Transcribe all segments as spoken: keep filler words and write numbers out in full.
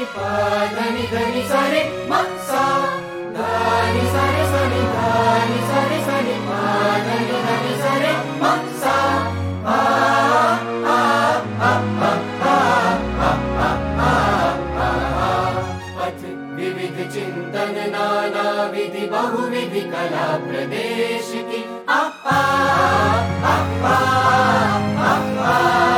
पा धनी धनी सा रे म सा धनी सा रे सा नी धनी सा रे सा नी पा धनी धनी सा रे म सा आ आ आ आ आ आ आ पथ विविध चिंतन नाना विधि बहुविधि कला प्रदेश की आ आ आ आ आ आ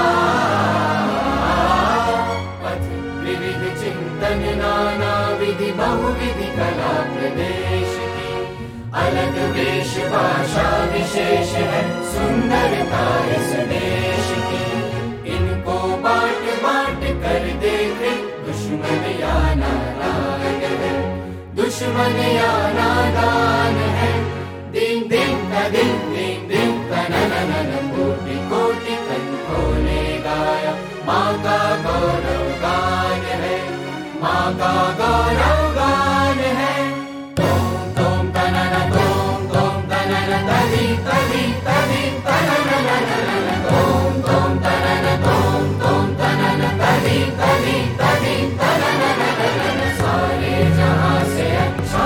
पथ विविध चिंतन नाना विधि बहुविधि कला प्रदेश की अलग वेश भाषा विशेष है सुंदरता इस देश की इनको बांट बांट कर देखे दुश्मन या नादान है दुश्मन या नादान है दिन दिन का दिन दिन दिन का नन कोटि कोटि कंठों ने गाया माँ का गौरव गान है माँ का गौरव गान है तोम तोम तनन तोम तोम तनन तदी तदी तदी तनन तोम तोम तनन तोम तोम तनन तदी तदी तदी तनन सारे जहाँ से अच्छा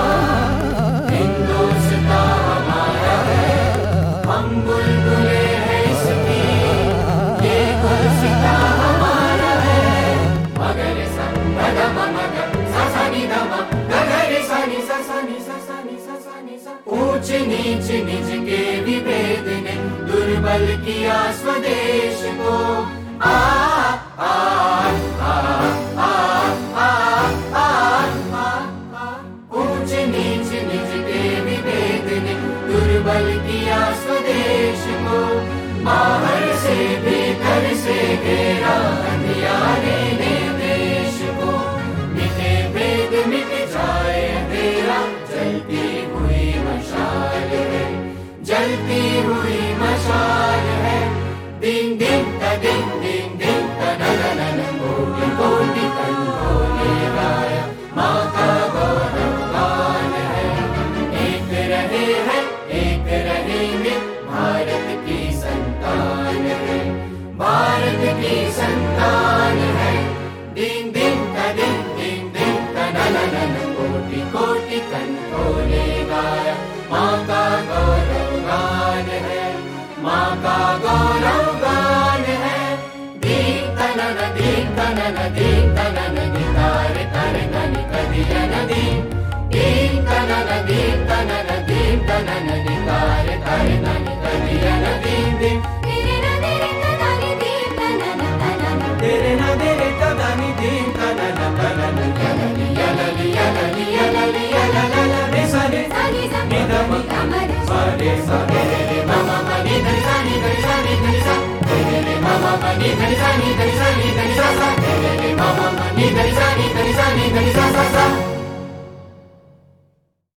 हिंदुस्तान हमारा है हम बुलबुले हैं इसकी ये गुलसिता हमारा है मगर संगम मगर ससनी दम गगर सनी ससनी ससनी ससनी स ऊंच नीच निज के विभेद ने दुर्बल किया स्वदेश को आ आ आ आ आ आ आ ऊंच नीच निज के विभेद ने दुर्बल किया स्वदेश को बाहर से भीतर से घेरा अंधियारे ने देश को मिटे भेद मिट जाए अंधेरा जलती हुई मशाल है जलती हुई मशाल है दिन दिन ता दिन दिन दिन ता नन कोटि कोटि कंठों ने गाया माँ का गौरव गान है एक रहे हैं एक रहेंगे भारत की संतान है भारत की संतान है दिन दिन ता दिन दिन दिन ता नन कोटि कोटि कंठों ने गाया माँ का गौरव गान है माँ का गौरव गान है दीन तनन दीन तनन दीन तनन गितारे तारे धनी कदिया नदी दीन तनन दीन तनन दीन तनन गितारे तारे धनी